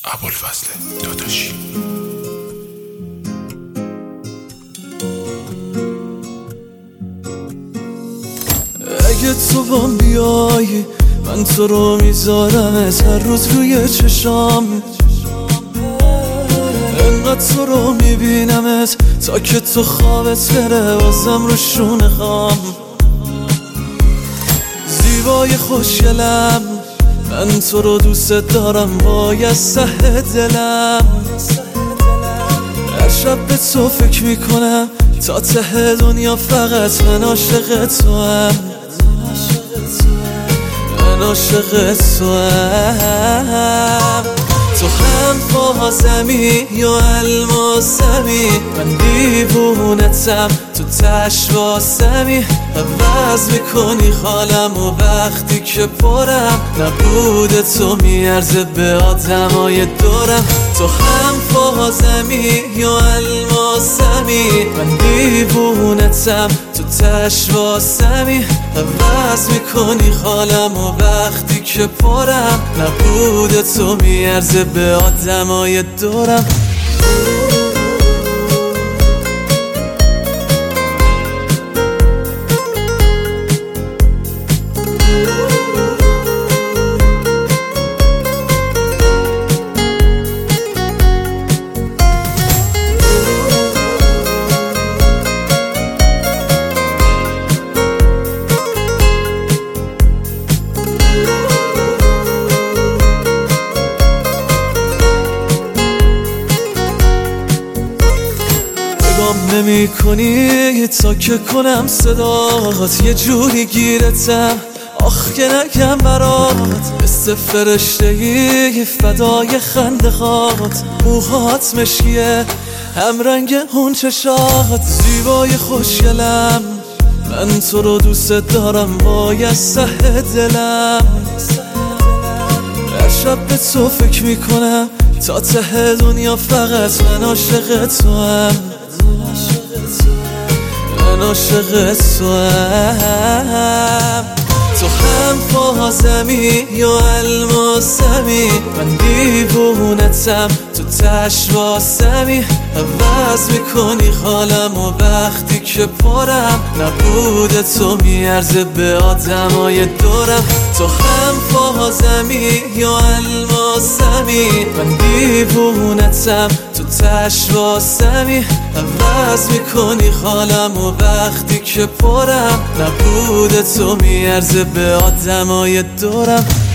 ابوالفضل داداشی. اگه تو بام بیایی من تو رو میذارمت هر روز روی چشام، انقدر تو رو میبینمت تا که تو خوابت بره بازم رو شونه خام. زیبای خوشگلم من تو رو دوست دارم باید سه دلم، هر شب به تو فکر میکنم تا ته دنیا فقط من عاشق تو هم، من عاشق تو هم. تو هم فازمی یا الماسمی، من دیوونتم تو تشواسمی، عوض میکنی حالم و وقتی که پرم نبود تو میارزه به آدمای دورم. تو هم فازمی یا الماسمی، من دیوونتم تو تشواسمی، عوض میکنی حالم و وقتی که پرم نبود تو میارزه به آدمای دورم. نمی کنی تا که کنم صدات، یه جوری گیرتم آخ که نگم برات، مثل فرشته‌ای فدای خنده هات، موهات مشکیه هم رنگ اون چشات. زیبای خوشگلم من تو رو دوست دارم باید سه دلم، هر شب به تو فکر میکنم تا ته دنیا فقط من عاشق تو هم، من عاشق تو هم. تو هم فازمی یا الماسمی، من دیوونتم تو تشواسمی، عوض میکنی حالم و وقتی که پرم نبود تو میارزه به آدمای دورم. تو هم فازمی یا الماسمی، من دیوونتم تو تشواسمی، عوض میکنی حالم و وقتی که پرم نبود تو میارزه به آدمای دورم.